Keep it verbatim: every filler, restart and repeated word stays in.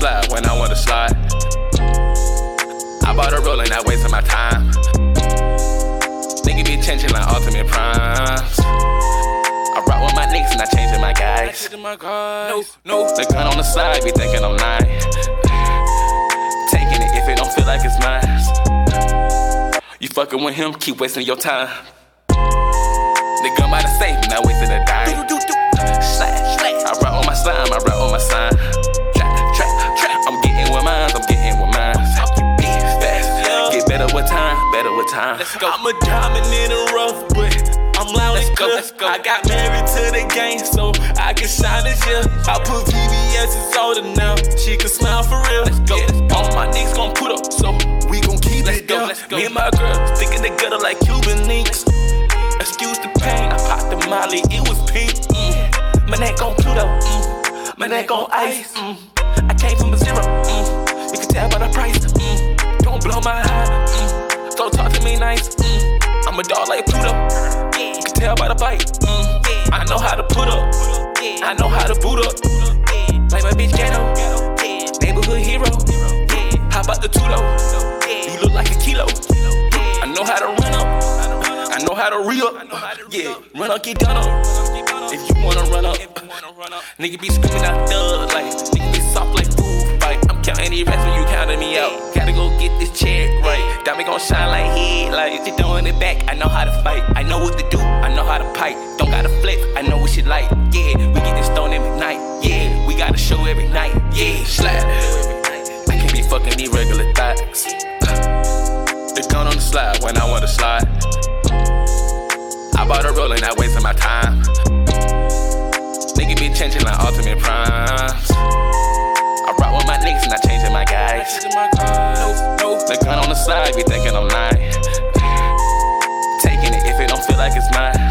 slide when I wanna slide. I bought a roll and not wasting my time. Nigga be changing like ultimate primes. I rock with my niggas and I changing my guys. No, no. The gun on the side, be thinking I'm lying. Taking it if it don't feel like it's mine. You fucking with him, keep wasting your time. The gun by the safe, not wasting a dime. I rock on my slime, I rock on my sign. Trap, trap, trap. I'm getting with mine, I'm getting with mine. Fast, get better with time, better with time. Let's go. I'm a diamond in the rough, but I'm loud and clear. I got married to the game, so I can shine this year. I put V V S is older now, she can smile for real. Let's go. All my niggas gon' put up, so we gon' keep let's it go, let's go. Me and my girl sticking together like Cuban links. Excuse the pain, I popped the Molly, it was pink. Mm. My neck gon' Pluto, mm. My neck gon' ice. Mm. I came from a zero, mm. You can tell by the price. Mm. Don't blow my high, mm. Don't talk to me nice. Mm. I'm a dog like Pluto. You can tell by the bite. Mm. I know how to put up. I know how to boot up. Like my bitch Ghetto. Neighborhood hero. How about the Tudo? You look like a kilo. I know how to run up. I know how to re-up. Yeah, run up, get done up. If you wanna run up, nigga be screaming out thug like nigga be soft like food fight. I'm counting these rats when you counting me out. Gotta go get this check right. Diamond gon' shine like headlights. She throwing it back, I know how to fight. I know what to do, I know how to pipe. Don't gotta flex, I know what she like. Yeah, we get this stone every night. Yeah, we got a show every night. Yeah, slap. I can't be fucking these regular thoughts. The gun on the slide when I wanna slide. I bought a roll and not wasting my time. Nigga be changing like ultimate primes. I rock with my niggas and I changing my guys. No, no. The gun on the side, be thinking I'm lying. Taking it if it don't feel like it's mine.